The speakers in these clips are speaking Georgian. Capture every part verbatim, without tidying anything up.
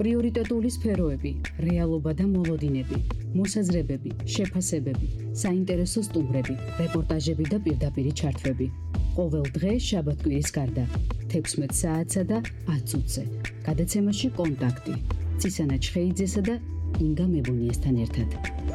პრიორიტეტული სფეროები, რეალობა და მოლოდინები, მოსაზრებები, შეფასებები, საინტერესო სტუმრები, რეპორტაჟები და პირდაპირი ჩართვები. ყოველ დღე შაბათ-კვირის გარდა, თექვსმეტ საათსა და ათ წუთზე. გადაცემაში კონტაქტი. ცისანა ჩხეიძესა და ინგა მებუნიესთან ერთად.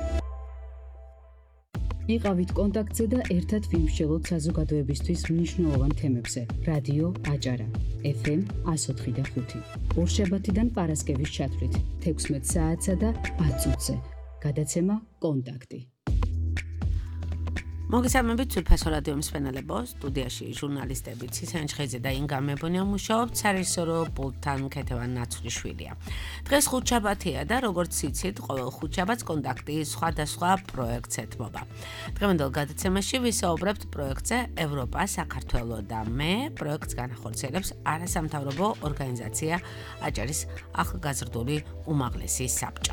იყავით კონტაქტზე და ერთად ვიმსჯელოთ საზოგადოებისთვის მნიშვნელოვან თემებზე. რადიო აჭარა, ეფ ემ εκατო ოთხი და ხუთი. ორშაბათიდან პარასკევის ჩათვლით, თექვსმეტ საათსა და ათ წუთზე. გადაცემა კონტაქტი. მოგესალმებით სულფასო რადიო მსმენელებო, სტუდიაში ჟურნალისტები ცისანა ჩხეიძე და ინგა მებუნია მუშაობთ, სარისორო პულტთან მქეთევან ნაცვლიშვილია. დღეს ხუთშაბათია და როგორც იცით, ყოველ ხუთშაბათს კონტაქტი სხვადასხვა პროექტს ეთმობა. დღევანდელ გადაცემაში ვისაუბრებთ პროექტზე ევროპა, საქართველო და მე. პროექტს განახორციელებს არასამთავრობო ორგანიზაცია აჭარის ახალგაზრდული უმაღლესი საბჭო.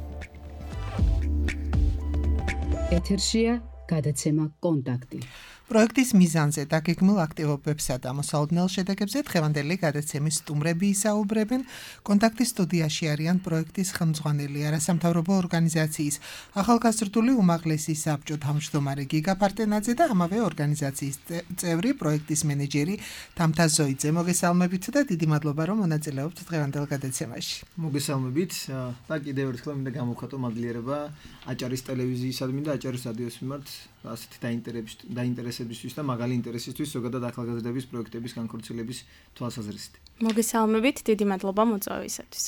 ეთერშია გადაცემა კონტაქტი. პროექტის მიზანზე და გეგმილ აქტივობებსა და მოსალოდნელ შედეგებზე დღევანდელი გადაცემის სტუმრები ისაუბრებენ. კონტაქტის სტუდიაში არიან პროექტის ხელმძღვანელი არასამთავრობო ორგანიზაციის ახალგაზრდული უმაღლესი საბჭო თავმჯდომარე გიგა პარტენაძე და ამავე ორგანიზაციის წევრი პროექტის მენეჯერი თამთა ზოიძე. მოგესალმებით და დიდი მადლობა რომ მონაწილეობთ დღევანდელ გადაცემაში. მოგესალმებით და კიდევ ერთხელ მინდა გამოვხატო მაგლიერება აჭარის ტელევიზიისადმი და აჭარის რადიოს მიმართ ასეთი დაინტერესებისთვის და მაგალი ინტერესისთვის ზოგადად ახალგაზრდების პროექტების განხორციელების თვალსაზრისით. მოგესალმებით, დიდი მადლობა მოწვევისათვის.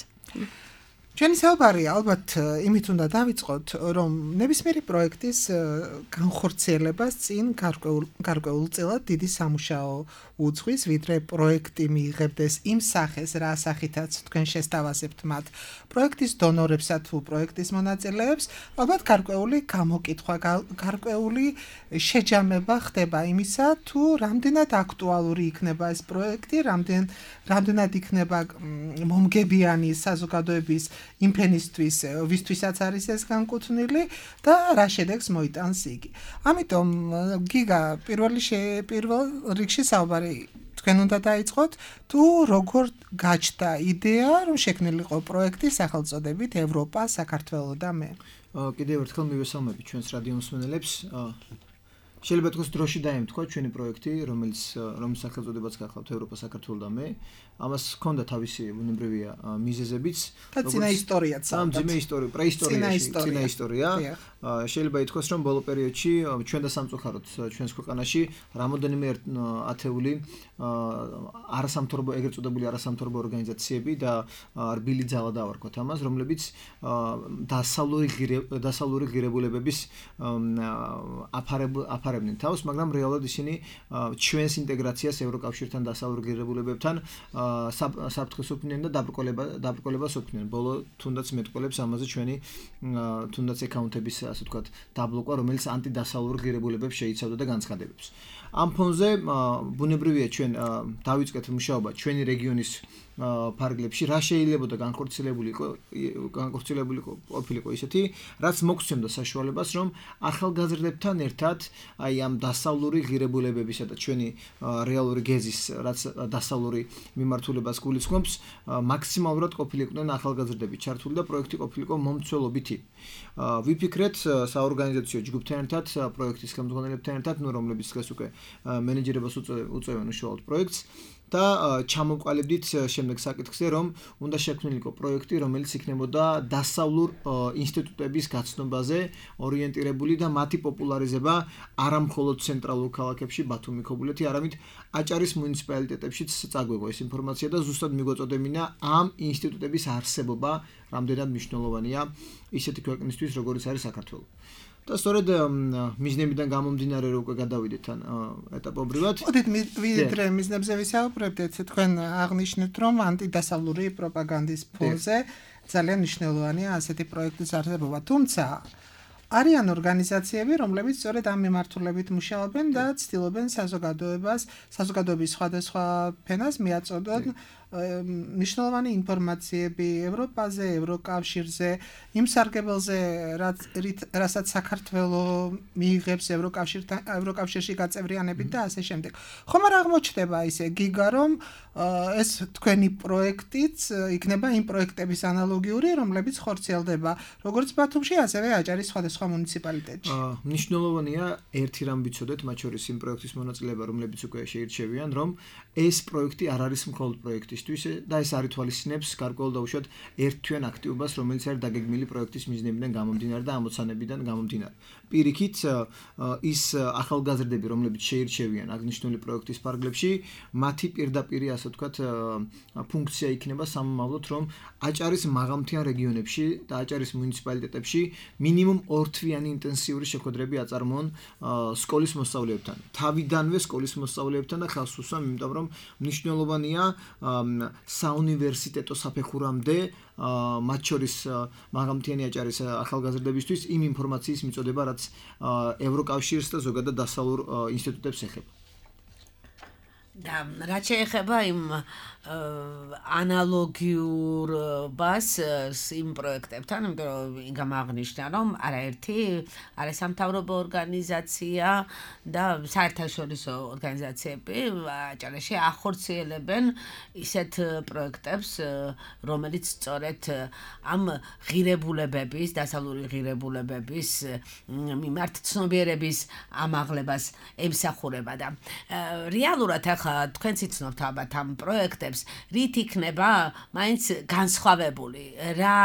ჩვენი საუბარი ალბათ იმით უნდა დავიწყოთ, რომ ნებისმიერი პროექტის განხორციელებას წინ გარკვეულწილად დიდი სამუშაო უძღვის, ვიდრე პროექტი მიიღებდეს იმ სახეს, რა სახითაც თქვენ შესთავაზებთ მათ პროექტის დონორებსა თუ პროექტის მონაწილეებს, ალბათ გარკვეული გამოკითხვა, გარკვეული შეჯამება ხდება იმისა, თუ რამდენად აქტუალური იქნება ეს პროექტი, რამდენ რამდენად იქნება მომგებიანი საზოგადოების იმფენისთვის, ვისთვისაც არის ეს განკუთვნილი და რა შედეგს მოიტანს იგი. ამიტომ გიგა პირველი პირველ რიგში საუბარი თქვენ უნდა დაიწყოთ, თუ როგორ გაჩნდა იდეა, რომ შექმნილიყო პროექტი სახელწოდებით ევროპა, საქართველო და მე. კიდევ ერთხელ მივესალმებით ჩვენს რადიო მსმენელებს. შეიძლება თქოს დროში დაემთხვა ჩვენი პროექტი, რომელიც რომლის სახელწოდებაც გახლავთ ევროპა, საქართველო და მე. ამას ჰქონდა თავისი ბუნებრივია მიზეზებიც და წინა ისტორიაც. ამ ძიმე ისტორია, პრეისტორიაში, წინა ისტორია. შეიძლება ითქვას, რომ ბოლო პერიოდში ჩვენ და სამწუხაროდ ჩვენს ქვეყანაში რამოდენიმე ათეული არასამთავრობო, ეგრეთ წოდებული არასამთავრობო ორგანიზაციები და რბილი ძალა დავარქვათ ამას, რომლებიც დასავლური დასავლური ღირებულებების აფარებდნენ თავს, მაგრამ რეალურად ისინი ჩვენს ინტეგრაციას ევროკავშირთან დასავლურ ღირებულებებთან საფრთხეს უქმნიან და დაბრკოლებას უქმნიან. ბოლო თუნდაც მეტყველებს ამაზე ჩვენი თუნდაც ეკაუნტების ასე ვთქვათ დაბლოკვა, რომელიც ანტიდასავლურ ღირებულებებს შეიცავდა და განცხადებებს. ამ ფონზე ბუნებრივია ჩვენ დავიწყეთ მუშაობა ჩვენი რეგიონის ფარგლებში, რა შეიძლება და განხორციელებული იყო განხორციელებული ყოფილიყო ისეთი, რაც მოგცემდა საშუალებას, რომ ახალგაზრდებთან ერთად აი ამ დასავლური ღირებულებებისა და ჩვენი რეალური გეზის, რაც დასავლური მიმართულებას გულისხმობს, მაქსიმალურად ყოფილიყვნენ ახალგაზრდები ჩართული და პროექტი ყოფილიყო მომცველობითი. ვიფიქრეთ საორგანიზაციო ჯგუფთან ერთად, პროექტის ხელმძღვანელებთან ერთად, ნუ რომლებიც დღეს უკვე მენეჯერებას უწევენ უშუალოდ პროექტს. და ჩამოვყალიბდით შემდეგ საკითხზე, რომ უნდა შექმნილიყო პროექტი, რომელიც იქნებოდა დასავლურ ინსტიტუტების გაცნობაზე ორიენტირებული და მათი პოპულარიზება არა მხოლოდ ცენტრალურ ქალაქებში, ბათუმი, ქობულეთი, არამედ აჭარის მუნიციპალიტეტებშიც წაგვეღო ეს ინფორმაცია და ზუსტად მიგვეწოდებინა ამ ინსტიტუტების არსებობა, რამდენად მნიშვნელოვანია ისეთი ქვეყნისთვის, როგორიც არის საქართველო. და სწორედ მიზნებიდან გამომდინარე რომ უკვე გადავიდეთ ან ეტაპობრივად. მოდით ვიდრე მიზნებზე ვისაუბრებდეთ, თქვენ აღნიშნეთ, რომ ანტიდასავლური პროპაგანდის ფონზე ძალიან მნიშვნელოვანია ასეთი პროექტის არსებობა. თუმცა არიან ორგანიზაციები, რომლებიც სწორედ ამ მიმართულებით მუშაობენ და ცდილობენ საზოგადოებას, საზოგადოების სხვადასხვა ფენას მიაწოდონ მნიშვნელოვანი ინფორმაციები ევროპაზე, ევროკავშირზე, იმ სარგებელზე, რასაც საქართველოს მიიღებს ევროკავშირთან, ევროკავშირში გაწევრიანებით და ასე შემდეგ. ხომ არ აღმოჩნდება ისე გიგა, რომ ეს თქვენი პროექტიც იქნება იმ პროექტების ანალოგიური, რომლებიც ხორციელდება როგორც ბათუმში, ასევე აჭარის სხვადასხვა მუნიციპალიტეტში. მნიშვნელოვანია ერთი რამ ვიცოდეთ, მათ შორის იმ პროექტის მონაწილეობა, რომლებიც უკვე შეირჩევიან, რომ ეს პროექტი არ არის მხოლოდ პროექტისთვის და ეს არ ითვალისწინებს გარკვეულ დაუშვათ ერთთვიან აქტივობას, რომელიც არის დაგეგმილი პროექტის მიზნებიდან გამომდინარე და ამოცანებიდან გამომდინარე. პირიქით, ის ახალგაზრდები, რომლებიც შეირჩევიან აღნიშნული პროექტის ფარგლებში, მათი პირდაპირი, ასე ვთქვათ, ფუნქცია იქნება სამომავლოდ, რომ აჭარის მაღალმთიან რეგიონებში და აჭარის მუნიციპალიტეტებში მინიმუმ ორთვიანი ინტენსიური შეხვედრები აწარმოონ სკოლის მოსწავლეებთან. თავიდანვე სკოლის მოსწავლეებთან და ხალხს უსვამ, იმიტომ რომ მნიშვნელოვანია საუნივერსიტეტო საფეხურამდე მათ შორის მაღალმთიანი აჭარის ახალგაზრდებისთვის იმ ინფორმაციის მიწოდება, რაც ევროკავშირს და ზოგადად დასავლურ ინსტიტუტებს ეხება. და რაც შეეხება იმ ანალოგიურობას იმ პროექტებთან, იმიტომ რომ გამაღნიშნა, რომ არაერთი არასამთავრობო ორგანიზაცია და საერთაშორისო ორგანიზაციები აჭარაში ახორციელებენ ისეთ პროექტებს, რომელიც სწორედ ამ ღირებულებების, დასავლური ღირებულებების მიმართ ცნობიერების ამაღლებას ემსახურება და რეალურად ახლა თქვენც იცნობთ ალბათ ამ პროექტებს, რით იქნება მაინც განსხვავებული, რა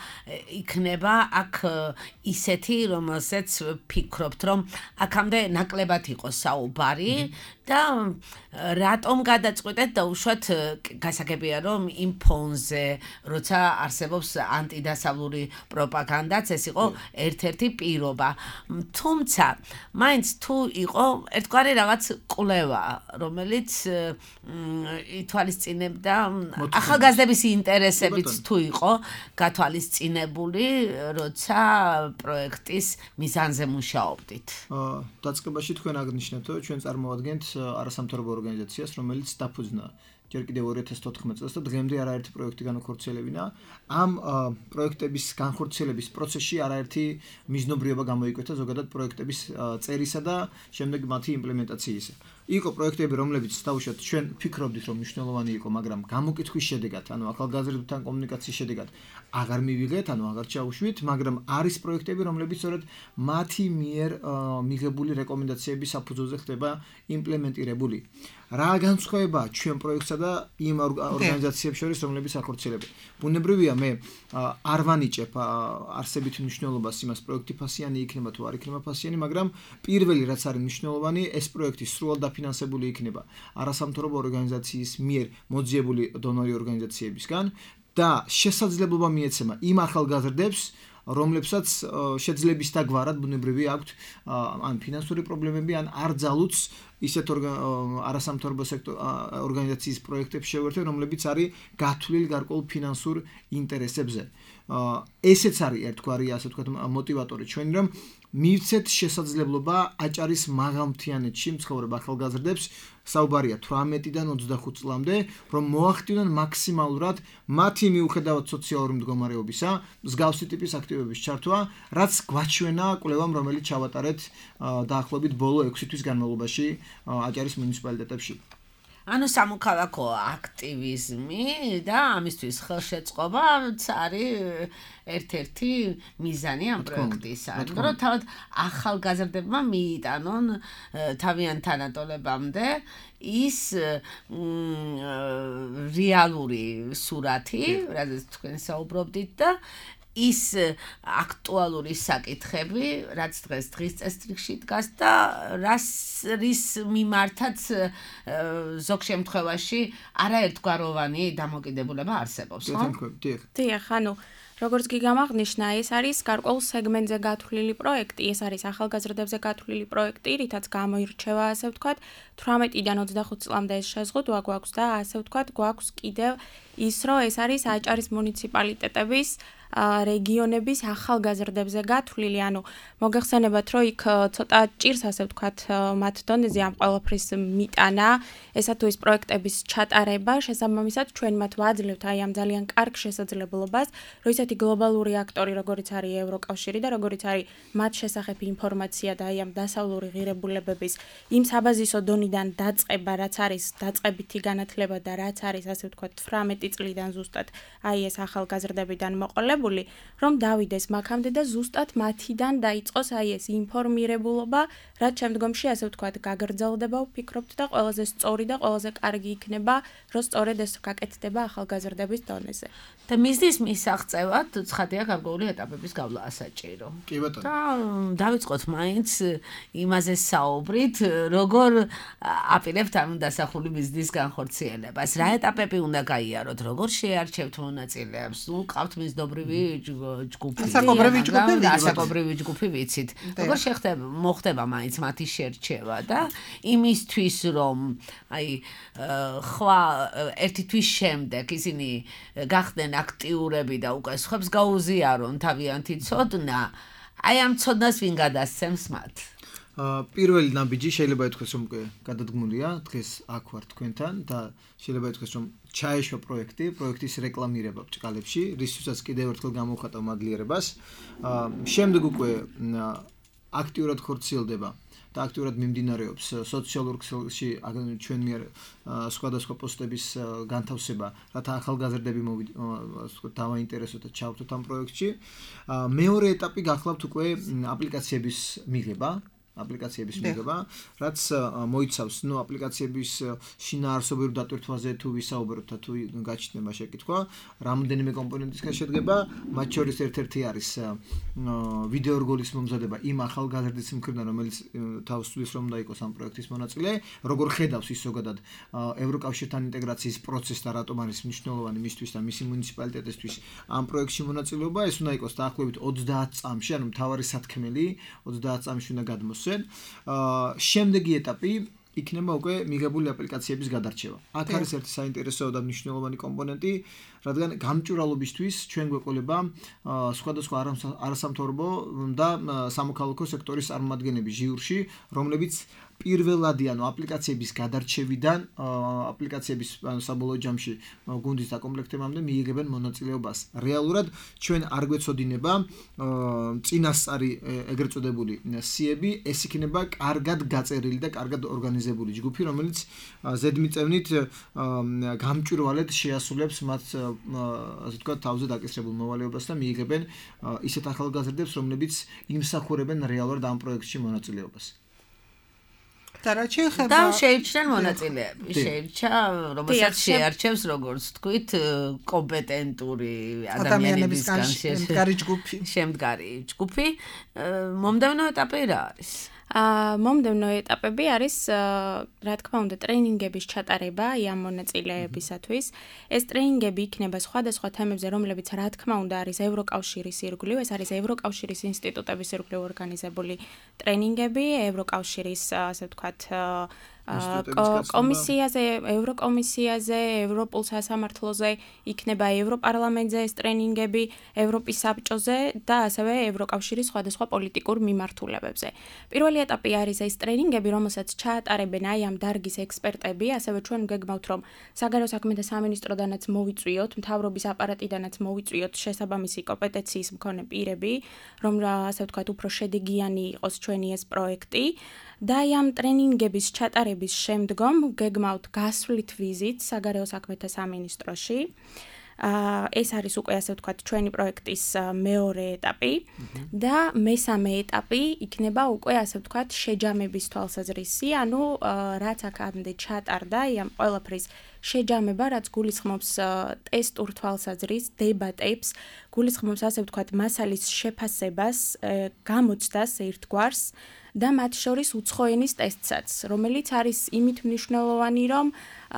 იქნება აქ ისეთი, რომელსაც ფიქრობთ, რომ აქამდე ნაკლებად იყოს საუბარი და რატომ გადაწყვეტეთ და უშუალოდ გასაგებია, რომ იმ ფონზე, როცა არსებობს ანტიდასავლური პროპაგანდაც, ეს იყო ერთ-ერთი პირობა. თუმცა, მაინც თუ იყო ერთგვარი რაღაც კვლევა, რომელიც ითვალისწინებდა ახალგაზრდების ინტერესებით თუ იყო გათვალისწინებული, როცა პროექტის მიზანზე მუშაობდით. დაწყებაში თქვენ აღნიშნეთ, რომ ჩვენ წარმოვადგენთ არასამთავრობო ორგანიზაციას, რომელიც დაფუძნა ჯერ კიდევ ორი ათას თოთხმეტ წელს და დღემდე არაერთი პროექტი განხორციელებინა. ამ პროექტების განხორციელების პროცესში არაერთი მიზნობრიობა გამოიკვეთა ზოგადად პროექტების წერისა და შემდეგ მათი იმპლემენტაციისა. იყო პროექტები, რომლებიც თავშოთ ჩვენ ფიქრობდით, რომ მნიშვნელოვანი იყო, მაგრამ გამოკითხვის შედეგად, ანუ ახალგაზრდებთან კომუნიკაციის შედეგად აღარ მივიღეთ, ანუ აღარ ჩაუშვით, მაგრამ არის პროექტები, რომლებიც სწორედ მათი მიერ მიღებული რეკომენდაციების საფუძველზე ხდება იმპლემენტირებული. რა განსხვავებაა ჩვენ პროექტსა და იმ ორგანიზაციებს შორის, რომლებიც ახორციელებენ? ბუნებრივია, მე არ ვანიჭებ არსებით მნიშვნელობას იმას, პროექტი ფასიანი იქნება თუ არ იქნება ფასიანი, მაგრამ პირველი რაც არის მნიშვნელოვანი, ეს პროექტი სრულად დაფინანსებული იქნება არასამთავრობო ორგანიზაციის მიერ მოძიებული დონორი ორგანიზაციებისგან და შესაძლებლობა მიეცემა იმ ახალგაზრდებს, რომლებსაც შეძლების დაგვარად ბუნებრივი აქვთ ან ფინანსური პრობლემები, ან არ ძალუც ისეთ არასამთავრობო ორგანიზაციის პროექტებს შევერთენ, რომლებიც არის გათვლილი გარკვეულ ფინანსურ ინტერესებზე. ესეც არის ერთგვარი, ასე ვთქვათ, მოტივატორი ჩვენი, რომ მივცეთ შესაძლებლობა აჭარის მაღალმთიანეთში მცხოვრებ ახალგაზრდებს, საუბარია თვრამეტიდან ოცდახუთ წლამდე, რომ მოახდინონ მაქსიმალურად მათი მიუხედავად სოციალური მდგომარეობისა, მსგავსი ტიპის აქტივობების ჩართვა, რაც გვაჩვენა კვლევამ, რომელიც ჩავატარეთ დაახლოებით ბოლო ექვსი თვის განმავლობაში აჭარის მუნიციპალიტეტებში. ანუ სამოქალაქო აქტივიზმი და ამისთვის ხელშეწყობაც არის ერთ-ერთი მიზანი ამ პროექტისა. რომ თავად ახალგაზრდებმა მიიტანონ თავიანთ თანატოლებამდე ის რეალური სურათი, რაზეც თქვენ საუბრობდით და ის აქტუალური საკითხები, რაც დღეს დღის წესრიგში დგას და რის მიმართაც ზოგ შემთხვევაში არაერთგვაროვანი დამოკიდებულება არსებობს, ხო? დიახ, ანუ როგორც კი გამაღნიშნა, ეს არის გარკვეულ სეგმენტზე გათვლილი პროექტი, ეს არის ახალგაზრდებზე გათვლილი პროექტი, რითაც გამოირჩევა, ასე ვთქვათ, თვრამეტიდან ოცდახუთ წლამდე ეს შეზღუდვა გვაქვს და ასე ვთქვათ, გვაქვს კიდევ ის, რომ ეს არის აჭარის მუნიციპალიტეტების რეგიონების ახალგაზრდებზე გათვლილი, ანუ მოგეხსენებათ, რომ იქ ცოტა ჭირს, ასე ვთქვათ, მათ დონეზე ამ ყველაფრის მიტანა, ესა თუ ის პროექტების ჩატარება, შესაბამისად ჩვენ მათ ვაძლევთ აი ამ ძალიან კარგ შესაძლებლობას, რომ ისეთი გლობალური აქტორი, როგორიც არის ევროკავშირი და როგორიც არის მათ შესახებ ინფორმაცია და აი ამ დასავლური ღირებულებების იმ საბაზისო დონიდან დაწყება, რაც არის დაწყებითი განათლება და რაც არის, ასე ვთქვათ, თვრამეტი წლიდან ზუსტად აი ეს ახალგაზრდებიდან მოყოლებული, რომ დავიდეს მაქამდე და ზუსტად მათიდან დაიწყოს აი ეს ინფორმირებულობა, რაც შემდგომში, ასე ვთქვათ, გაგრძელდება, ვფიქრობთ და ყველაზე სწორი და ყველაზე კარგი იქნება, რომ სწორედ ეს გაკეთდება ახალგაზრდების დონეზე. და მიზნის მისაღწევად ცხადია გარკვეული ეტაპების გავლა ასაჭირო. კი ბატონო. და დავიწყოთ მაინც იმაზე საუბრით, როგორ აპირებთ ამ დასახული მიზნის განხორციელებას. რა ეტაპები უნდა გაიაროთ, როგორ შეარჩევთ მონაწილეებს? ნუ ყავთ მიზნობრივი ჯგუფი. ასაკობრივი ჯგუფი, ასაკობრივი ჯგუფი ვიცით. როგორ შეხდება მოხდება მაინც მათი შერჩევა და იმისთვის რომ აი ხვა ერთი თვის შემდეგ ისინი გახდნენ აქტიურები და უკვე სხვებს გაუზიარონ თავიანთი ცოდნა, აი ამ ცოდნას ვინ გადასცემს მათ? პირველი ნაბიჯი შეიძლება ითქვას, რომ უკვე გადადგმულია, დღეს აქ ვარ თქვენთან და შეიძლება ითქვას, რომ ჩაეშვა პროექტი, პროექტის რეკლამირება ბჭყალებში, რისთვისაც კიდევ ერთხელ გამოვხატავ მადლიერებას. შემდეგ უკვე აქტიურად ხორციელდება და აქტიურად მიმდინარეობს სოციალურ ქსელში ჩვენ მიერ სხვადასხვა პოსტების განთავსება, რათა ახალგაზრდები დავაინტერესოთ და ჩავთოთ ამ პროექტში. მეორე ეტაპი გახლავთ უკვე აპლიკაციების მიღება. აპლიკაციების მიღება, რაც მოიცავს, ნუ აპლიკაციების შინაარსობრივ დატვირთვაზე თუ ვისაუბრებთ და თუ გაჩნდება შეკითხვა, რამდენიმე კომპონენტისგან შედგება, მათ შორის ერთ-ერთი არის ვიდეო რგოლის მომზადება იმ ახალგაზრდის მხრიდან, რომელიც თავს თვლის რომ უნდა იყოს ამ პროექტის მონაწილე, როგორ ხედავს ის ზოგადად ევროკავშირთან ინტეგრაციის პროცესს და რატომ არის მნიშვნელოვანი მისთვის და მისი მუნიციპალიტეტისთვის ამ პროექტში მონაწილეობა, ეს უნდა იყოს დაახლოებით ოცდაათ წამში, ანუ მთავარი სათქმელი ოცდაათ წამში უნდა გადმოს შემდეგი ეტაპი იქნება უკვე მიღებული აპლიკაციების გადარჩევა. აქ არის ერთი საინტერესო და მნიშვნელოვანი კომპონენტი, რადგან გამჭვირვალობისთვის ჩვენ გვეყოლება სხვადასხვა არასამთავრობო და სამოქალაქო სექტორის წარმომადგენლები ჟიურში, რომლებიც პირველადი ანუ აპლიკაციების გადარჩევიდან აპლიკაციების საბოლოო ჯამში გუნდის დაკომპლექტებამდე მიიღებენ მონაწილეობას. რეალურად ჩვენ არ გვეცოდინება წინასწარი ეგრეთ წოდებული სიები, ეს იქნება კარგად გაწერილი და კარგად ორგანიზებული ჯგუფი, რომელიც ზედმიწევნით გამჭვირვალედ შეასრულებს მათ ასე ვთქვათ თავზე დაკისრებულ მოვალეობას და მიიღებენ ისეთ ახალგაზრდებს, რომლებიც იმსახურებენ რეალურად ამ პროექტში მონაწილეობას. და რა შეიძლება და შეირჩნენ მონაწილეები, შეირჩა, რომელსაც შეარჩევს, როგორც თქვით, კომპეტენტური ადამიანებისგან შემდგარი ჯგუფი. შემდგარი ჯგუფი. მომდევნო ეტაპი რა არის? მომდევნო ეტაპები არის, რა თქმა უნდა, ტრეინინგების ჩატარება ამ მონაწილეებისათვის. ეს ტრეინინგები იქნება სხვადასხვა თემებზე, რომლებიც რა თქმა უნდა არის ევროკავშირის ირგვლივ, ეს არის ევროკავშირის ინსტიტუტების ირგვლივ ორგანიზებული ტრეინინგები, ევროკავშირის, ასე ვთქვათ, კომისიაზე, ევროკომისიაზე, ევროპულ სასამართლოზე, იქნება ევროპარლამენტზე ეს ტრეინინგები, ევროპის საბჭოზე და ასევე ევროკავშირის სხვადასხვა პოლიტიკურ მიმართულებებზე. პირველი ეტაპი არის ეს ტრეინინგები, რომელსაც ჩაატარებენ აი ამ დარგის ექსპერტები, ასევე ჩვენ გეგმავთ, რომ საგარეო საქმეთა სამინისტროდანაც მოვიწვიოთ, მთავრობის აპარატიდანაც მოვიწვიოთ შესაბამისი კომპეტენციის მქონე პირები, რომ ასე ვთქვათ, უფრო შედეგიანი იყოს ჩვენი ეს პროექტი. და ამ ტრეინინგების ჩატარების შემდგომ გეგმავთ გასვლით ვიზიტ საგარეო საქმეთა სამინისტროში. ეს არის უკვე ასე ვთქვათ ჩვენი პროექტის მეორე ეტაპი და მესამე ეტაპი იქნება უკვე ასე ვთქვათ შეჯამების თვალსაზრისი, ანუ რაც აქამდე ჩატარდა ამ ყველაფრის შეჯამება, რაც გულისხმობს ტესტურ თვალსაზრისს, დებატებს, გულისხმობს ასე ვთქვათ მასალის შეფასებას, გამოცდას ერთგვარს და მათ შორის უცხოენის ტესტსაც, რომელიც არის იმით მნიშვნელოვანი, რომ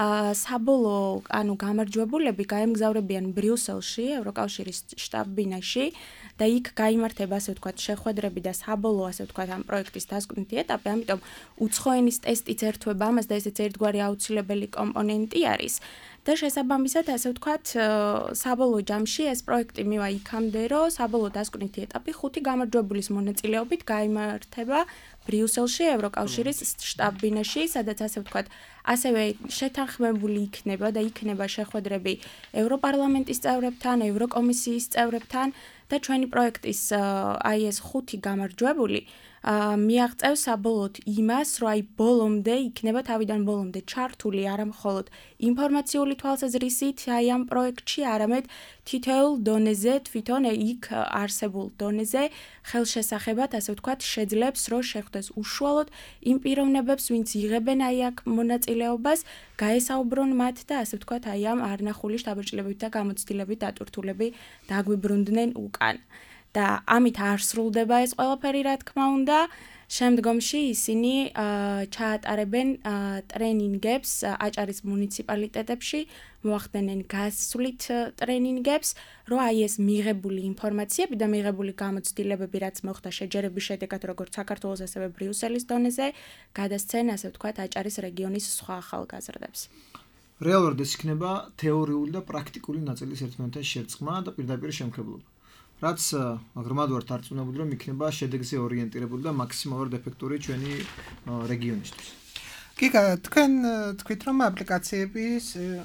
საბოლოო, ანუ გამარჯვებულები გაემგზავრებიან ბრიუსელში, ევროკავშირის შტაბ-ბინაში და იქ გაიმართება, ასე ვთქვათ, შეხვედრები და საბოლოო, ასე ვთქვათ, ამ პროექტის დასკვნითი ეტაპი, ამიტომ უცხოენის ტესტიც ერთვება ამას და ესეც ერთგვარი აუცილებელი კომპონენტი არის. და შესაბამისად, ასე ვთქვათ, საბოლოო ჯამში ეს პროექტი მივა იქამდე, რომ საბოლოო დასკვნითი ეტაპი ხუთი გამარჯვებულის მონაწილეობით გაიმართება ბრიუსელში, ევროკავშირის შტაბ-ბინაში, სადაც ასე ვთქვათ, ასევე შეთანხმებული იქნება და იქნება შეხვედრები ევროპარლამენტის წევრებთან, ევროკომისიის წევრებთან და ჩვენი პროექტის აი ეს ხუთი გამარჯვებული მიაღწევს საბოლოოდ იმას, რომ აი ბოლომდე იქნება თავიდან ბოლომდე ჩართული არა მხოლოდ ინფორმაციული თვალსაზრისით აი ამ პროექტში, არამედ თითოეულ დონეზე, თვითონ იქ არსებულ დონეზე ხელშესახებად, ასე ვთქვათ, შეძლებს, რომ შეხვდეს უშუალოდ იმ პიროვნებებს, ვინც იღებენ აი აქ მონაწილეობას, გაესაუბრონ მათ და ასე ვთქვათ, აი ამ არნახული შთაბეჭდილებით და გამოცდილებით დატვირთულები დაგვიბრუნდნენ უკან. და ამით არ სრულდება ეს ყველაფერი, რა თქმა უნდა. შემდგომში ისინი ჩაატარებენ ტრენინგებს აჭარის მუნიციპალიტეტებში, მოახდენენ გასვლით ტრენინგებს, რომ აი ეს მიღებული ინფორმაციები და მიღებული გამოცდილებები, რაც მოხდა შეჯერების შედეგად, როგორც საქართველოს, ასევე ბრიუსელის დონეზე, გადასცენ, ასე ვთქვათ, აჭარის რეგიონის სხვა ახალგაზრდებს. რეალურად ეს იქნება თეორიული და პრაქტიკული ნაწილის ერთმანეთთან შერწყმა და პირდაპირ შემქებლობა. რაც ღრმად ვართ არწმუნებული, რომ იქნება შედეგზე ორიენტირებული და მაქსიმალურად ეფექტური ჩვენი რეგიონისთვის. გიგა, თქვენ თქვით, რომ აპლიკაციების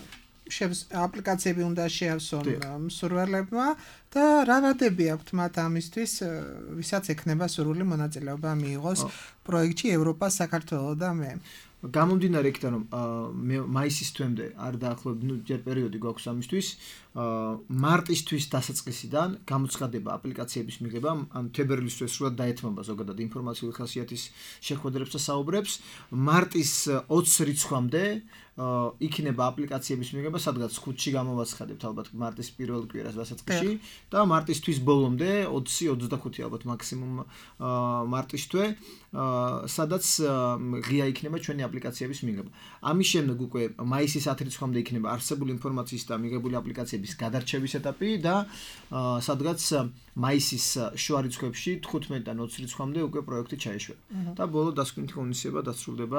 აპლიკაციები უნდა შეავსონ მსურველებმა და რა ვადები აქვთ მათ ამისთვის, ვისაც ექნება სურვილი მონაწილეობა მიიღოს პროექტში ევროპა, საქართველო და მე. გამომდინარე იქიდან, რომ მაისის თვემდე არ დაახლოებით, ნუ ჯერ პერიოდი გვაქვს ამისთვის, მარტისთვის დასაწყისიდან გამოცხადება აპლიკაციების მიღება, ან თებერვლის თვეს სრულად დაეთმობა ზოგადად ინფორმაციული ხასიათის შეხვედრებს და საუბრებს, მარტის ოცს რიცხვამდე იქნება აპლიკაციების მიღება, სადღაც ხუთში გამოვაცხადებთ ალბათ მარტის პირველ კვირას დასაწყისში და მარტის თვის ბოლომდე ოცი ოცდახუთი ალბათ მაქსიმუმ მარტის თვე, სადაც ღია იქნება ჩვენი აპლიკაციების მიღება. ამის შემდეგ უკვე მაისის ათი რიცხვამდე იქნება არსებული ინფორმაციის და მიღებული აპლიკაციების გადარჩევის ეტაპი და სადღაც მაისის შუა რიცხვებში თხუთმეტიდან ოცი რიცხვამდე უკვე პროექტი ჩაეშვება. და ბოლო დასკვნითი ღონისძიება დასრულდება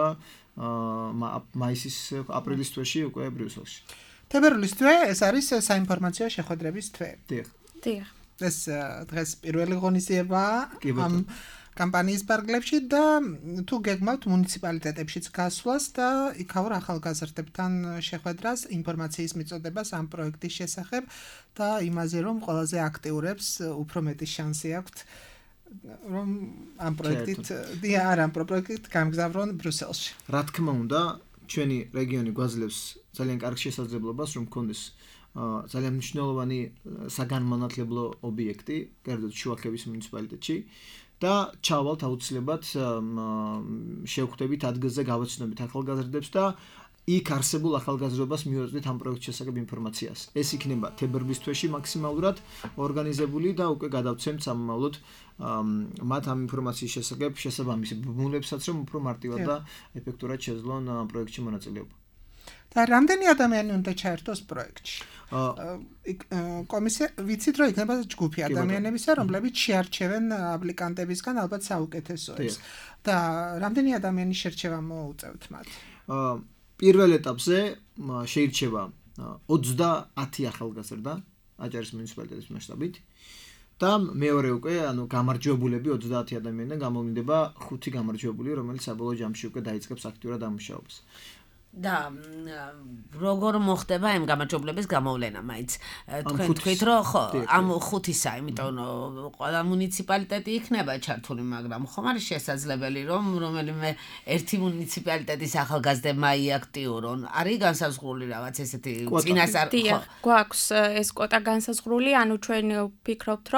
მაისის აპრილის თვეში უკვე ბრიუსელში. თებერვლის თვე ეს არის საინფორმაციო შეხვედრების თვე. დიახ. დიახ. ეს დღეს პირველი ღონისძიება ამ კამპანიის პარკლებში და თუ გეგმავთ მუნიციპალიტეტებშიც გასვლას და იქაურ ახალგაზრდებთან შეხვედრას, ინფორმაციის მიწოდებას ამ პროექტის შესახებ და იმაზე, რომ ყველაზე აქტიურებს უფრო მეტი შანსი აქვთ, რომ ამ პროექტით, დია არა, ამ პროექტით გამგზავრონ ბრიუსელში. რა თქმა უნდა, ჩვენი რეგიონი გვაძლევს ძალიან კარგ შესაძლებლობას, რომ გქონდეს ძალიან მნიშვნელოვანი საგანმანათლებლო ობიექტი, კერძოდ შუახევის მუნიციპალიტეტში. და ჩავალთ აუცილებლად შევხვდებით ადგილზე გავაცნობით ახალგაზრდებს და იქ არსებულ ახალგაზრდობას მივაწვდით ამ პროექტის შესახებ ინფორმაციას. ეს იქნება თებერვლის თვეში მაქსიმალურად ორგანიზებული და უკვე გადავცემთ სამომავლოდ მათ ამ ინფორმაციის შესახებ შესაბამის ბმულებსაც, რომ უფრო მარტივად და ეფექტურად შეძლონ პროექტში მონაწილეობა. და რამდენი ადამიანი უნდა ჩაერთოს პროექტში? კომისია ვიცით, რომ იქნება ჯგუფი ადამიანებისა, რომლებიც შეარჩევენ აპლიკანტებისგან ალბათ საუკეთესოებს. და რამდენი ადამიანის შერჩევა მოუწევთ მათ? პირველ ეტაპზე შეირჩევა ოცდაათი ახალგაზრდა აჭარის მუნიციპალიტეტის მასშტაბით და მეორე უკვე, ანუ გამარჯვებულები ოცდაათი ადამიანიდან გამოვლინდება ხუთი გამარჯვებული, რომელიც საბოლოო ჯამში უკვე დაიწყებს აქტიურად ამუშავებას. და როგორ მოხდება ამ გამარჯვებულების გამოვლენა, მაინც თქვენ თქვით, რომ ხო, ამ ხუთისა, იმიტომ რომ ყველა მუნიციპალიტეტი იქნება ჩართული, მაგრამ ხომ არის შესაძლებელი, რომ რომელიმე ერთი მუნიციპალიტეტის ახალგაზრდებმა იაქტიურონ? არის განსაზღვრული რაღაც ესეთი წინასწარ? დიახ, გვაქვს ეს კვოტა განსაზღვრული, ანუ ჩვენ ვფიქრობთ, რომ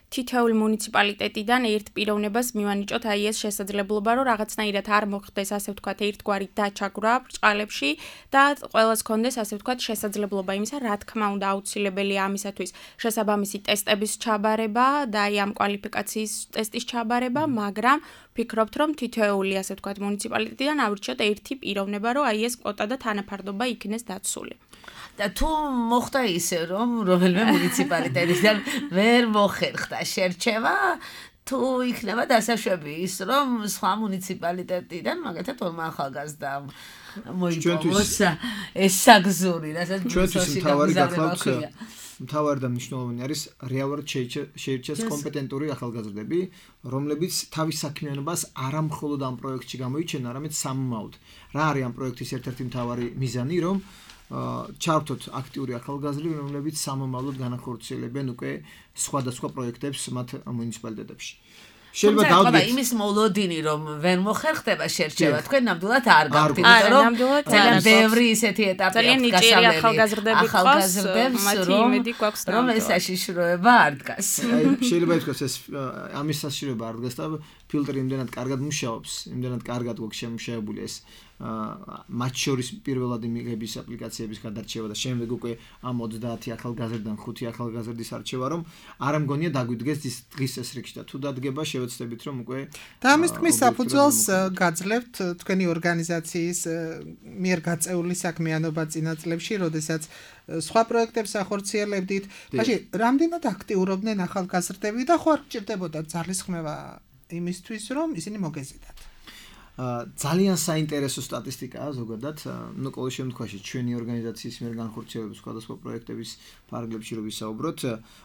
თითოეული მუნიციპალიტეტიდან ერთ პიროვნებას მივანიჭოთ აი ეს შესაძლებლობა, რომ რაღაცნაირად არ მოხდეს, ასე ვთქვათ, ერთგვარი დაჩაგვრა ბრჭყალებში და ყველას კონდეს, ასე ვთქვათ, შესაძლებლობა იმისა, რა თქმა უნდა, აუცილებელია ამისათვის შესაბამისი ტესტების ჩაბარება და აი ამ კვალიფიკაციის ტესტის ჩაბარება, მაგრამ ვფიქრობთ, რომ თითოეული, ასე ვთქვათ, მუნიციპალიტეტიდან ავრჩიოთ ერთი პიროვნება, რომ აი ეს კვოტა და თანაფარდობა იქნეს დაცული. და თუ მოხდა ისე, რომ რომელიმე მუნიციპალიტეტიდან ვერ მოხერხდა შერჩევა, თუ იქნება დასაშვები ის, რომ სხვა მუნიციპალიტეტიდან მაგათაც ორმა ახალგაზრდამ მოიპოვოს ეს საგზური, რასაც ჩვენთვის მთავარი გახლავთ მთავარი და მნიშვნელოვანი არის რეალურად შეირჩეს კომპეტენტური ახალგაზრდები, რომლებიც თავის საქმიანობას არა მხოლოდ ამ პროექტში გამოიჩენენ, არამედ სამომავლოდ. რა არის ამ პროექტის ერთ-ერთი მთავარი მიზანი, რომ ჩართოთ აქტიური ახალგაზრდები, რომლებიც სამომავლოდ განახორციელებენ უკვე სხვადასხვა პროექტებს მათ მუნიციპალიტეტებში. შეიძლება დავდგეთ იმის მოლოდინი, რომ ვერ მოხერხდება შერჩევა, თქვენ ნამდვილად არ გაქვთ, იმიტომ რომ ძალიან ბევრი ისეთი ეტაპი აქვს გასავლელი ახალგაზრდებს, რომ ეს საშიშროება არ დგას. შეიძლება ითქვას ეს ამის საშიშროება არ დგას და ფილტრი იმდენად კარგად მუშაობს, იმდენად კარგად გვაქვს შემუშავებული ეს მათ შორის პირველად მიღების აპლიკაციების გადარჩევა და შემდეგ უკვე ამ ოცდაათი ახალგაზრდიდან ხუთი ახალგაზრდის არჩევა, რომ არ მგონია დაგვიდგეს დღის ეს რიგში და თუ დადგება შევეცდებით რომ უკვე და ამის თქმის საფუძველს გაძლევთ თქვენი ორგანიზაციის მიერ გაწეული საქმიანობა წინა წლებში, როდესაც სხვა პროექტებს ახორციელებდით. მაშინ რამდენად აქტიურობდნენ ახალგაზრდები და ხო არ გჭირდებოდა ძალისხმევა იმისთვის, რომ ისინი მოგეზიდათ? ძალიან საინტერესო სტატისტიკაა ზოგადად, ну ყოველ შემთხვევაში ჩვენი ორგანიზაციის მიერ განხორციელებული სხვადასხვა პროექტების ფარგლებში რო ვისაუბროთ,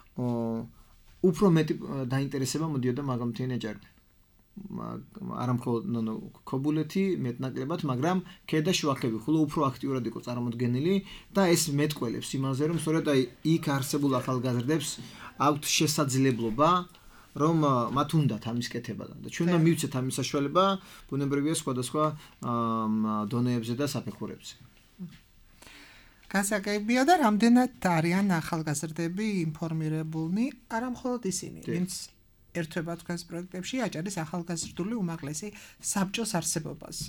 უფრო მეტი დაინტერესება მოდიოდა მაგალითად ეჭარბი. არა მხოლოდ ნო ქობულეთი მეტნაკლებად, მაგრამ ქედა შუახები ხოლო უფრო აქტიურად იყო წარმოდგენილი და ეს მეტყველებს იმაზე, რომ სწორედ აი იქ არსებულ ახალგაზრდებს აქვთ შესაძლებლობა რომ მათ უნდათ ამის კეთება და ჩვენ უნდა მივცეთ ამის საშუალება ბუნებრივია სხვადასხვა დონეებზე და საფეხურებზე. გასაგებია და რამდენად არიან ახალგაზრდები ინფორმირებულნი, არა მხოლოდ ისინი, ვინც ერთვება თქვენს პროექტებში აჭარის ახალგაზრდული უმაღლესი საბჭოს არსებობაზე.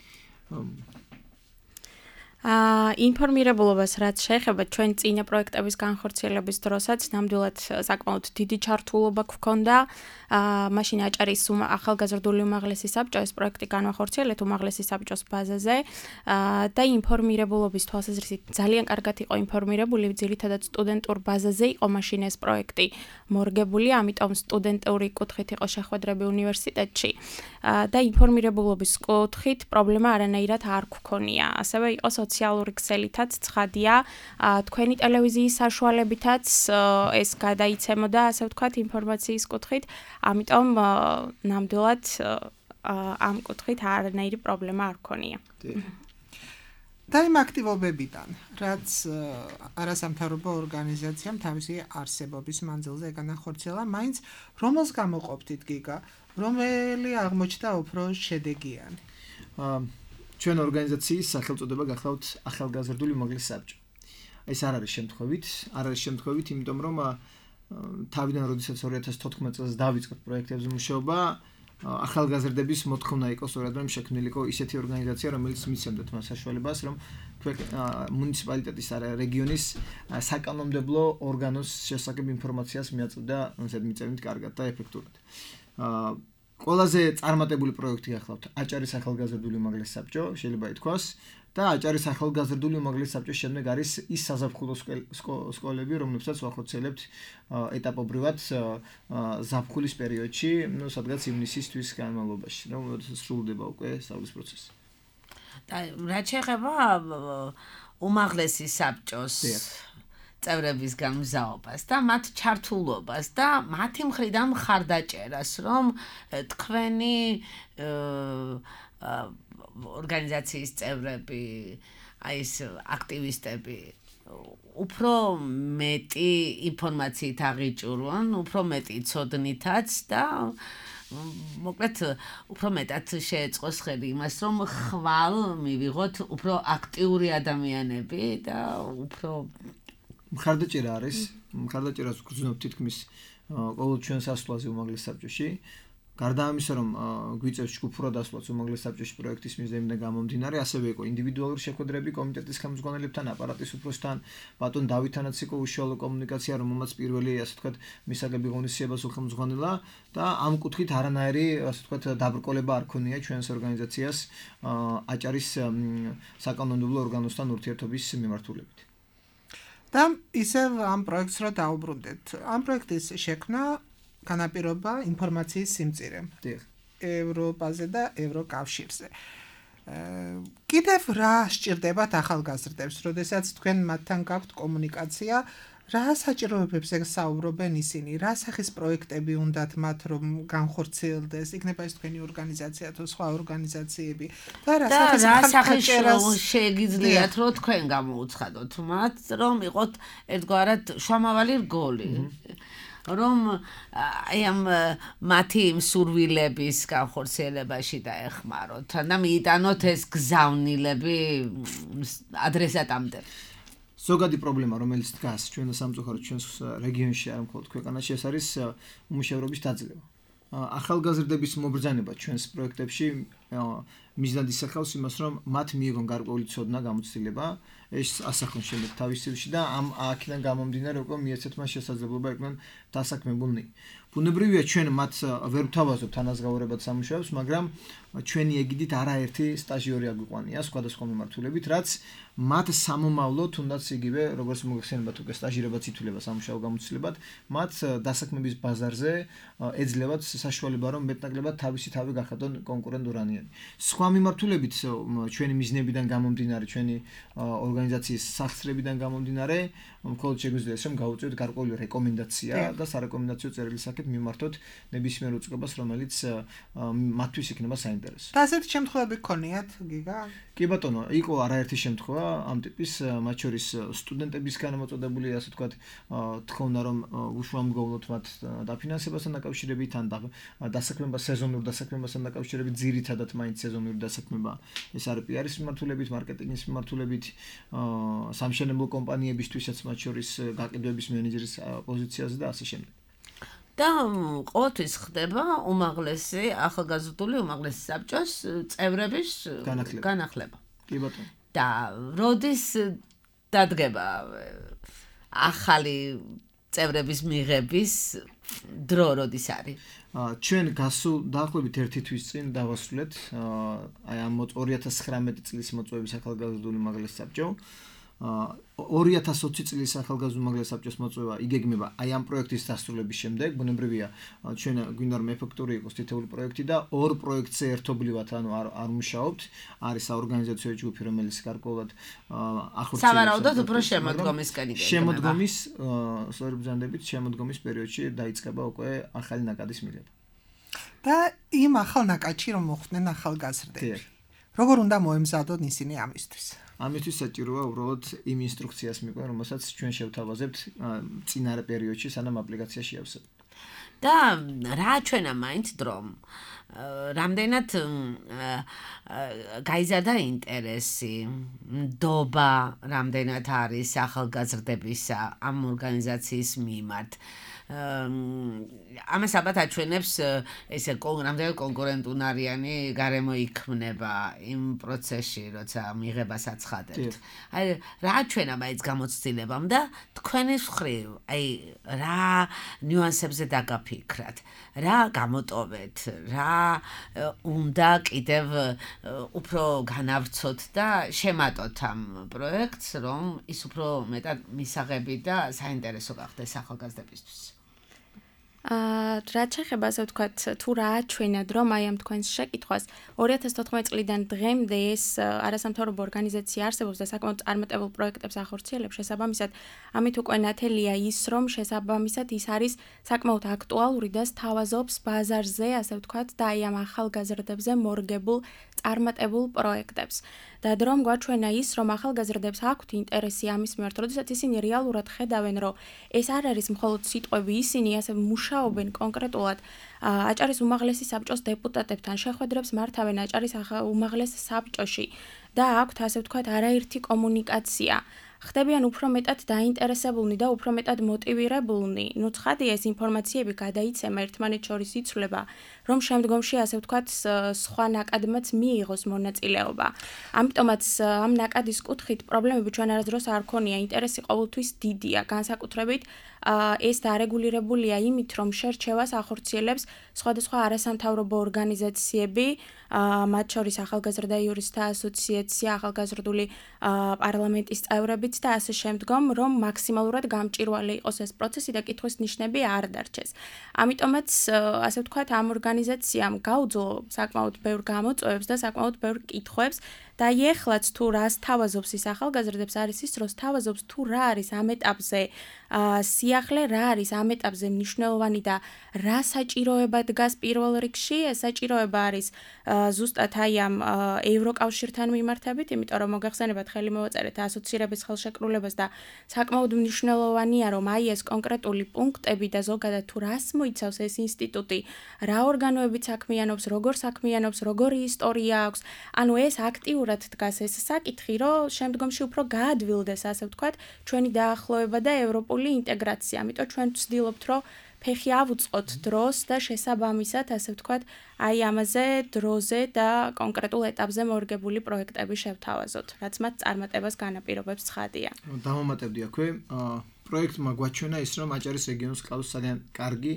აა ინფორმირებულობას რაც შეეხება ჩვენ წინა პროექტების განხორციელების დროსაც ნამდვილად საკმაოდ დიდი ჩართულობა გვქონდა. აა მაშინ აჭარის ახალგაზრდული უმაღლესი საბჭო ეს პროექტი განახორციელეთ უმაღლესი საბჭოს ბაზაზე აა და ინფორმირებულობის თვალსაზრისით ძალიან კარგად იყო ინფორმირებული, ძირითადად სტუდენტურ ბაზაზე იყო მაშინ ეს პროექტი მორგებული, ამიტომ სტუდენტური კუთხით იყო შეხვედრები უნივერსიტეტში აა და ინფორმირებულობის კუთხით პრობლემა არანაირად არ გვქონია. ასევე იყო სოციალური ქსელითაც ცხადია, თქვენი ტელევიზიის საშუალებითაც ეს გადაიცემოდა, ასე ვთქვათ, ინფორმაციის კუთხით, ამიტომ ნამდვილად ამ კუთხით არანაირი პრობლემა არ ქონია. და იმ აქტივობებიდან, რაც არასამთავრობო ორგანიზაციამ თავისი არსებობის მანძილზე განახორციელა, მაინც რომელს გამოყოფთით გიგა, რომელი აღმოჩნდა უფრო შედეგიანი? ჩვენ ორგანიზაციის სახელწოდება გახლავთ ახალგაზრდული უმაღლესი საბჭო. ეს არ არის შემთხვევით, არ არის შემთხვევით, იმიტომ რომ თავიდან როდესაც ორი ათას თოთხმეტ წელს დავიწყეთ პროექტებზე მუშაობა, ახალგაზრდების მოთხოვნა იყო სწორედ რომ შექმნილიყო ისეთი ორგანიზაცია, რომელიც მისცემდათ მას საშუალებას, რომ მუნიციპალიტეტის რეგიონის საკანონმდებლო ორგანოს შესახებ ინფორმაციას მიაწვდა ზედმიწევნით კარგად და ეფექტურად. ყველაზე წარმატებული პროექტი გახლავთ აჭარის ახალგაზრდული უმაღლესი საბჭო, შეიძლება ითქვას, და აჭარის ახალგაზრდული უმაღლესი საბჭოს შემდეგ არის ის საზაფხულო სკოლები, რომლებსაც ვახორციელებთ ეტაპობრივად ზაფხულის პერიოდში, ну, სადღაც ივნისისთვის განმავლობაში, რომელსაც სრულდება უკვე სწავლის პროცესი. და რაც შეეხება უმაღლესი საბჭოს წევრების გამგზავრებას და მათ ჩართულობას და მათი მხრიდან მხარდაჭერას, რომ თქვენი ორგანიზაციის წევრები, აი ეს აქტივისტები უფრო მეტი ინფორმაციით აღიჭურვონ, უფრო მეტი ცოდნითაც და მოკლედ უფრო მეტად შეეწყოს ხელი იმას, რომ ხვალ მივიღოთ უფრო აქტიური ადამიანები და უფრო მხარდაჭერა არის, მხარდაჭერას გრძნობთ თითქმის ყოველ ჩვენ სასვლაზე უმაღლეს საბჭოში. გარდა ამისა, რომ გვიწევს ჯგუფურად ასვლაც უმაღლეს საბჭოში პროექტის მიზნებიდან გამომდინარე, ასევე იყო ინდივიდუალური შეხვედრები კომიტეტის ხელმძღვანელებთან, აპარატის უფროსთან, ბატონ დავითანაც იყო უშუალო კომუნიკაცია, რომელმაც პირველი, ასე ვთქვათ, მისაღები ღონისძიებას უხელმძღვანელა და ამ კუთხით არანაირი, ასე ვთქვათ, დაბრკოლება არ ქონია ჩვენს ორგანიზაციას აჭარის საკანონმდებლო ორგანოსთან ურთიერთობის მიმართულებით. და ისევ ამ პროექტს რა დაუბრუნდეთ. ამ პროექტის შექმნა განაპირობა ინფორმაციის სიმწირე ევროპაზე და ევროკავშირზე. კიდევ რა სჭირდებათ ახალგაზრდებს, როდესაც თქვენ მათთან გაქვთ კომუნიკაცია, რა საჭიროებებს ეგსაუბრობენ ისინი, რა სახის პროექტები უნდათ მათ რომ განხორციელდეს, იქნება ეს თქვენი ორგანიზაცია თუ სხვა ორგანიზაციები და რა სახის შეგიძლიათ რომ თქვენ გამოუცხადოთ მათ, რომ იყოთ ერთგვარად შრომავალი რგოლი. რომ აი ამ მათი სურვილების განხორციელებაში დაეხმაროთ და მიიტანოთ ეს გზავნილები ადრესატამდე. ზოგადი პრობლემა, რომელიც დგას ჩვენ სამწუხაროდ ჩვენს რეგიონში, არ მხოლოდ ქვეყანაში, ეს არის უმუშევრობის დაძლევა. ახალგაზრდების მობრძანება ჩვენს პროექტებში მიზნად ისახავს იმას, რომ მათ მიიღონ გარკვეული ცოდნა, გამოცდილება, ეს ასახონ შემდეგ თავის სივრში და ამ აქედან გამომდინარე უკვე მიეცეთ მას შესაძლებლობა იყვნენ დასაქმებულნი. ბუნებრივია ჩვენ მათ ვერ ვთავაზობთ თანაზღაურებად სამუშაოებს, მაგრამ ჩვენი ეგიდით არაერთი სტაჟიორი აგვიყვანია სხვადასხვა მიმართულებით, რაც მათ სამომავლო თუნდაც იგივე როგორც მოგეხსენებათ უკვე სტაჟირებაც ითვლება სამუშაო გამოცდილებად, მათ დასაქმების ბაზარზე ეძლევათ საშუალება რომ მეტნაკლებად თავისი თავი გახადონ კონკურენტურანიანი. სხვა მიმართულებით ჩვენი მიზნებიდან გამომდინარე, ჩვენი ორგანიზაციის სახსრებიდან გამომდინარე, მხოლოდ შეგვიძლია რომ გავუწევთ გარკვეული რეკომენდაცია და სარეკომენდაციო წერილის საკეთ მიმართოთ ნებისმიერ უწყებას, რომელიც მათთვის იქნება საინტერესო. და ასეთი შემთხვევები გქონიათ, გიგა? კი ბატონო, იყო არაერთი შემთხვევა ამ ტიპის, მათ შორის სტუდენტებისგან მოწოდებული, ასე ვთქვათ, თხოვნა რომ უშუალომგებლოთ მათ დაფინანსებასთან დაკავშირებით, ან დასაქმება სეზონურ დასაქმებასთან დაკავშირებით, ძირითადად მაინც სეზონური დასაქმება ეს არის პიარის მიმართულებით, მარკეტინგის მიმართულებით, სამშენებლო კომპანიებისთვისაც მათ შორის გაყიდვების მენეჯერის პოზიციაზე და ასე შემდეგ. და ყოველთვის ხდება უმაღლესი ახალგაზრდული უმაღლესი საბჭოს წევრების განახლება. კი ბატონო. და როდის დადგება ახალი წევრების მიღების დრო როდის არის? ჩვენ გასულ დაახლოებით ერთი თვის წინ დავასრულეთ აი ამ ორი ათას ცხრამეტი წლის მოწვევის ახალგაზრდული უმაღლესი საბჭო. ორი ათას ოცი წლის ახალგაზრდული უმაღლესი საბჭოს მოწვევა იგეგმება აი ამ პროექტის დასრულების შემდეგ. ბუნებრივია ჩვენ გვინდა რომ ეფექტური იყოს თითოეული პროექტი და ორ პროექტზე ერთობლივად ანუ არ არ მუშაობთ. არის საორგანიზაციო ჯგუფი, რომელიც გარკვეულად ახორციელებს სავარაუდოდ უფრო შემოდგომისკენ იგეგმება. შემოდგომის სწორი ბრძანდებით შემოდგომის პერიოდში დაიწყება უკვე ახალი ნაკადის მიღება. და იმ ახალ ნაკადში რომ მოხვდნენ ახალგაზრდები. როგორ უნდა მოემზადონ ისინი ამისთვის? ამისთვის საჭიროა უბრალოდ იმ ინსტრუქციას მიყვნენ, რომელსაც ჩვენ შევთავაზებთ წინარე პერიოდში, სანამ აპლიკაცია შეავსებთ. და რა ჩვენა მაინც დრო? რამდენად გაიზარდა ინტერესი, ნდობა რამდენად არის ახალგაზრდებისა ამ ორგანიზაციის მიმართ. ამას ალბათ აჩვენებს ესე რამდენად კონკურენტუნარიანი გარემო იქმნება იმ პროცესში, როცა მიღებას აცხადებთ. აი რა ჩვენა მაინც გამოცდილებამ და თქვენი მხრივ, აი რა ნიუანსებზე დაგაფიქრათ, რა გამოტოვეთ, რა უნდა კიდევ უფრო განავრცოთ და შემატოთ ამ პროექტს, რომ ის უფრო მეტად მისაღები და საინტერესო გახდეს ახალგაზრდებისთვის. აა რაც შეეხება ასე ვთქვათ, თუ რა აჩვენად რომ აი ამ თქვენს შეკითხვას ორი ათას თოთხმეტი წლიდან დღემდე ეს არასამთავრობო ორგანიზაცია არსებობს და საკმაოდ წარმატებულ პროექტებს ახორციელებს, შესაბამისად ამით უკვე ნათელია ის, რომ შესაბამისად ის არის საკმაოდ აქტუალური და სთავაზობს ბაზარზე, ასე ვთქვათ, და აი ამ ახალგაზრდებზე მორგებულ წარმატებულ პროექტებს. და დრო გვაჩვენა ის, რომ ახალგაზრდებს აქვთ ინტერესი ამის მიმართ, როდესაც ისინი რეალურად ხედავენ, რომ ეს არ არის მხოლოდ სიტყვები, ისინი ასე მუშაობენ კონკრეტულად აჭარის უმაღლესი საბჭოს დეპუტატებთან, შეხვედრებს მართავენ აჭარის უმაღლეს საბჭოში და აქვთ ასე ვთქვათ არაერთი კომუნიკაცია ხდებიან უფრო მეტად დაინტერესებულნი და უფრო მეტად მოტივირებულნი. ნუ ცხადია ეს ინფორმაციები გადაიცემა ერთმანეთს შორის იცვლება, რომ შემდგომში ასე ვთქვათ სხვა ნაკადმაც მიიღოს მონაწილეობა. ამიტომაც ამ ნაკადის კუთხით პრობლემები ჩვენ არასდროს არ ქონია, ინტერესი ყოველთვის დიდია, განსაკუთრებით ეს დარეგულირებულია იმით, რომ შერჩევას ახორციელებს სხვადასხვა არასამთავრობო ორგანიზაციები, მათ შორის ახალგაზრდა იურისტთა ასოციაცია, ახალგაზრდული პარლამენტის წევრებიც და ასე შემდგომ, რომ მაქსიმალურად გამჭვირვალე იყოს ეს პროცესი და კითხვის ნიშნები არ დარჩეს. ამიტომაც, ასე ვთქვათ, ამ ორგანიზაციამ გაუძლო საკმაოდ ბევრ გამოწვევებს და საკმაოდ ბევრ კითხვებს და ეხლაც თუ რას თავაზობს ის ახალგაზრდებს არის ის, რომ თავაზობს თუ რა არის ამ ეტაპზე სიახლე, რა არის ამ ეტაპზე მნიშვნელოვანი და რა საჭიროება დგას პირველ რიგში. ეს საჭიროება არის ზუსტად აი ამ ევროკავშირთან მიმართებით, იმიტომ რომ მოგახსენებათ ხელი მოვაწერეთ ასოცირების ხელშეკრულებას და საკმაოდ მნიშვნელოვანია, რომ აი ეს კონკრეტული პუნქტები და ზოგადად თუ რას მოიცავს ეს ინსტიტუტი, რა ორგანოებით საქმიანობს, როგორ საქმიანობს, როგორი ისტორია აქვს, ანუ ეს აქტიურად დგას ეს საკითხი, რომ შემდგომში უფრო გაადვილდეს, ასე ვთქვათ, ჩვენი დაახლოება და ევროპული ინტეგრაცია. ამიტომ ჩვენ ვცდილობთ, რომ ფეხი ავუწყოთ დროს და შესაბამისად, ასე ვთქვათ, აი ამაზე დროზე და კონკრეტულ ეტაპზე მორგებული პროექტები შევთავაზოთ, რაც მათ წარმატებას განაპირობებს ცხადია. დავამატებდი აქვე, პროექტმა გვაჩვენა ის, რომ აჭარის რეგიონს ყავს ძალიან კარგი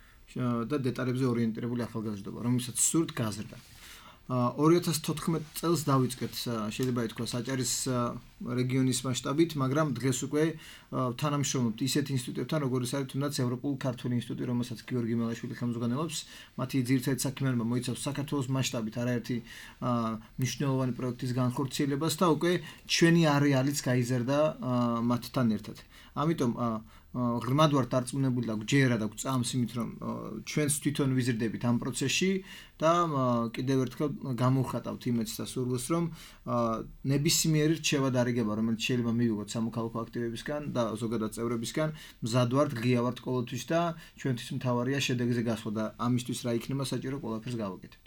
და დეტალებზე ორიენტირებული ახალგაზრდობა, რომელსაც სურთ გაზრდა. ორი ათას თოთხმეტ წელს დავიწყეთ, შეიძლება ითქვას, აჭარის რეგიონის მასშტაბით, მაგრამ დღეს უკვე თანამშრომლობთ ისეთ ინსტიტუტებთან, როგორიც არის თუნდაც ევროპულ ქართული ინსტიტუტი, რომელსაც გიორგი მელაშვილი ხელმძღვანელობს. მათი ძირითადი საქმიანობა მოიცავს საქართველოს მასშტაბით არაერთი მნიშვნელოვანი პროექტის განხორციელებას და უკვე ჩვენი არეალიც გაიზარდა მათთან ერთად. ამიტომ ღრმად ვარ დარწმუნებული და გჯერა და გწამს იმით, რომ ჩვენც თვითონ ვიზრდებით ამ პროცესში და კიდევ ერთხელ გამოვხატავთ იმედს და სურვილს, რომ ნებისმიერი რჩევა დარიგება, რომელიც შეიძლება მივიღოთ სამოქალაქო აქტივებისგან და ზოგადად წევრებისგან, მზად ვართ, ღია ვართ ყოველთვის და ჩვენთვის მთავარია შედეგზე გასვლა და ამისთვის რა იქნება საჭირო, ყველაფერს გავაკეთებთ.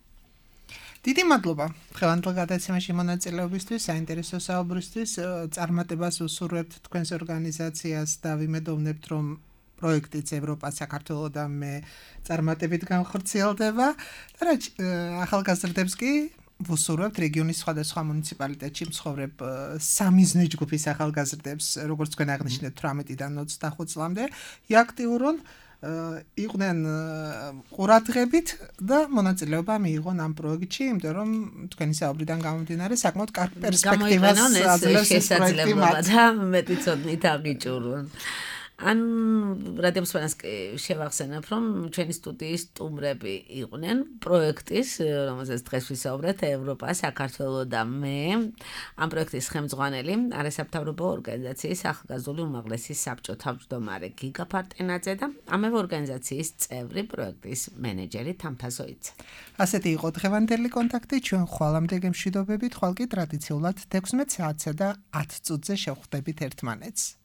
დიდი მადლობა დღევანდელ გადაცემაში მონაწილეობისთვის, საინტერესო საუბრისთვის. წარმატებას ვუსურვებთ თქვენს ორგანიზაციას და ვიმედოვნებთ, რომ პროექტიც ევროპა, საქართველო და მე წარმატებით განხორციელდება და რა ახალგაზრდებს კი ვუსურვებთ რეგიონის სხვადასხვა მუნიციპალიტეტში მცხოვრებ სამიზნე ჯგუფის ახალგაზრდებს, როგორც თქვენ აღნიშნეთ, თვრამეტიდან ოცდახუთ წლამდე იაქტიურონ იყვნენ ყურადღებით და მონაწილეობა მიიღონ ამ პროექტში, იმიტომ რომ თქვენი საუბრიდან გამომდინარე საკმაოდ კარგ პერსპექტივას აძლევს ეს პროექტი მათ და მეტი ცოდნით აღიჭურონ. ან რადიოსფეროს შევახსენებ, რომ ჩვენი სტუდიის სტუმრები იყვნენ პროექტის, რომელზეც დღეს ვისაუბრეთ, ევროპა, საქართველო და მე, ამ პროექტის ხელმძღვანელი, არასამთავრობო ორგანიზაციის ახალგაზრდული უმაღლესი საბჭო თავმჯდომარე გიგა ფარტენაძე და ამავე ორგანიზაციის წევრი პროექტის მენეჯერი თამთაზოიცა. ასეთი იყო დღევანდელი კონტაქტი, ჩვენ ხვალამდე გემშვიდობებით, ხვალ კი ტრადიციულად თექვსმეტ საათსა და ათ წუთზე შევხვდებით ერთმანეთს.